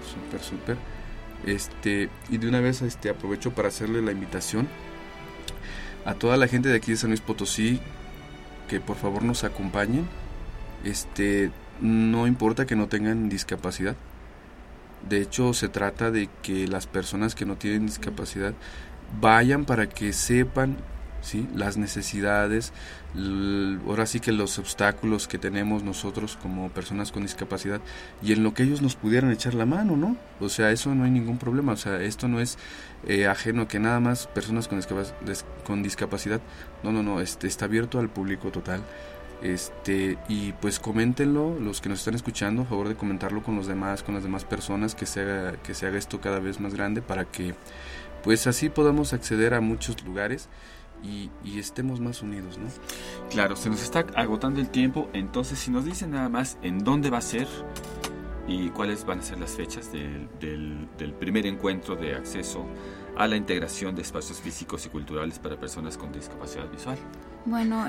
Y de una vez aprovecho para hacerle la invitación a toda la gente de aquí de San Luis Potosí, que por favor nos acompañen. No importa que no tengan discapacidad. De hecho, se trata de que las personas que no tienen discapacidad vayan para que sepan, ¿sí?, las necesidades, ahora sí que los obstáculos que tenemos nosotros como personas con discapacidad, y en lo que ellos nos pudieran echar la mano, ¿no? O sea, eso no hay ningún problema. O sea, esto no es ajeno, que nada más personas con discapacidad. No, está abierto al público total. Y pues coméntenlo, los que nos están escuchando, a favor de comentarlo con las demás personas, que se haga esto cada vez más grande, para que pues así podamos acceder a muchos lugares y estemos más unidos, ¿no? Claro, se nos está agotando el tiempo, entonces si nos dicen nada más en dónde va a ser y cuáles van a ser las fechas del primer encuentro de acceso a la integración de espacios físicos y culturales para personas con discapacidad visual. Bueno,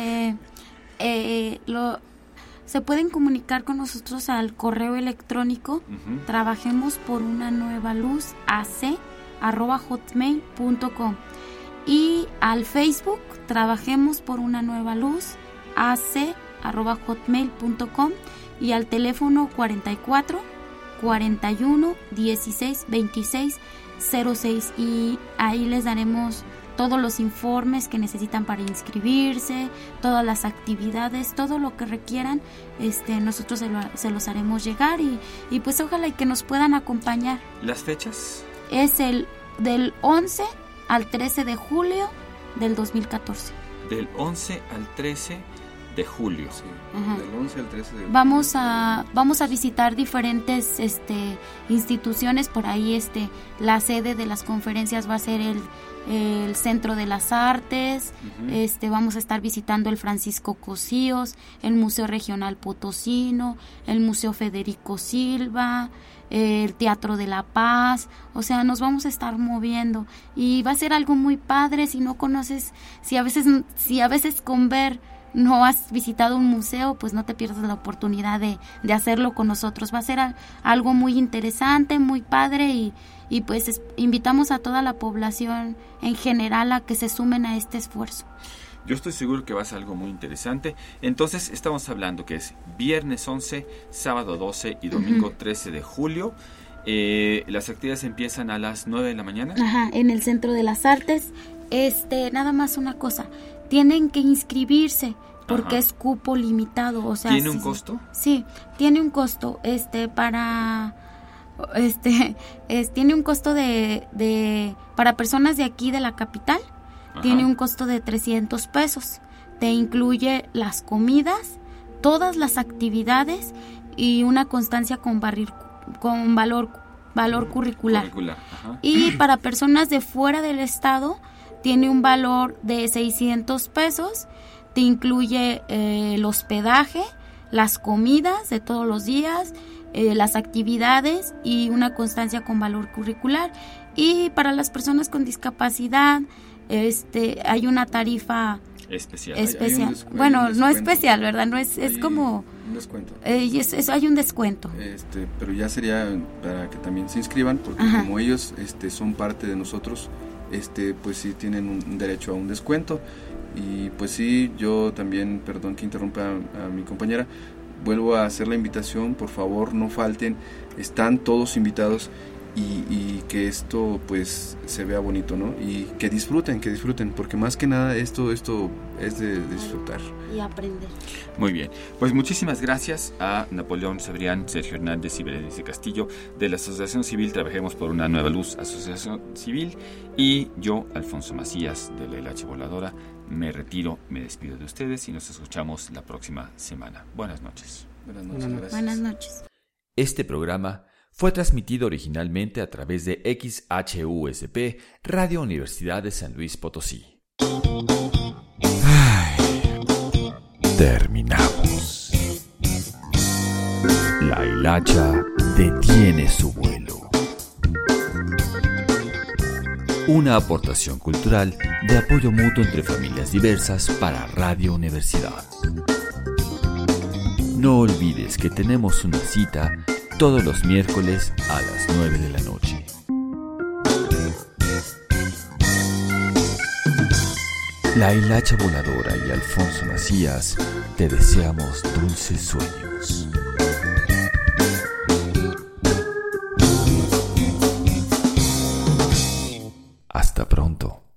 se pueden comunicar con nosotros al correo electrónico trabajemos por una nueva luz ac@hotmail.com, Y al Facebook, Trabajemos por una Nueva Luz, ac@hotmail.com, y al teléfono 44 41 16 26 06, y ahí les daremos todos los informes que necesitan para inscribirse, todas las actividades, todo lo que requieran, nosotros se los haremos llegar, y pues ojalá y que nos puedan acompañar. ¿Las fechas? Es del 11 al 13 de julio del 2014. Del 11 al 13 de julio. Sí, del 11 al 13 de julio. Vamos a visitar diferentes instituciones. Por ahí la sede de las conferencias va a ser el Centro de las Artes. Vamos a estar visitando el Francisco Cosíos, el Museo Regional Potosino, el Museo Federico Silva, el Teatro de la Paz. O sea, nos vamos a estar moviendo y va a ser algo muy padre. Si no conoces, si a veces con ver no has visitado un museo, pues no te pierdas la oportunidad de hacerlo con nosotros. Va a ser algo muy interesante, muy padre, y pues invitamos a toda la población en general a que se sumen a este esfuerzo. Yo estoy seguro que va a ser algo muy interesante. Entonces estamos hablando que es viernes 11, sábado 12 y domingo 13 de julio. Las actividades empiezan a las 9 de la mañana. En el Centro de las Artes. Nada más una cosa, tienen que inscribirse porque es cupo limitado. O sea, ¿tiene un costo? Sí, tiene un costo. Tiene un costo para personas de aquí de la capital. Tiene un costo de 300 pesos. Te incluye las comidas, todas las actividades y una constancia con valor curricular. Y para personas de fuera del estado tiene un valor de 600 pesos. Te incluye el hospedaje, las comidas de todos los días, las actividades y una constancia con valor curricular. Y para las personas con discapacidad, hay una tarifa especial. Bueno, no especial, ¿verdad? No es como un descuento. Hay un descuento. Pero ya sería para que también se inscriban, porque como ellos son parte de nosotros, pues sí tienen un derecho a un descuento. Y pues sí, yo también, perdón que interrumpa a mi compañera, vuelvo a hacer la invitación, por favor no falten, están todos invitados, y que esto pues se vea bonito, ¿no? Y que disfruten, porque más que nada esto es de disfrutar y aprender. Muy bien, pues muchísimas gracias a Napoleón Cebrián, Sergio Hernández y Berenice Castillo de la Asociación Civil Trabajemos por una Nueva Luz, Asociación Civil, y yo, Alfonso Macías, de la LH Voladora. Me retiro, me despido de ustedes y nos escuchamos la próxima semana. Buenas noches. Buenas noches. Este programa fue transmitido originalmente a través de XHUSP, Radio Universidad de San Luis Potosí. Terminamos. La hilacha detiene su vuelo. Una aportación cultural de apoyo mutuo entre familias diversas para Radio Universidad. No olvides que tenemos una cita todos los miércoles a las 9 de la noche. La hilacha voladora y Alfonso Macías te deseamos dulces sueños.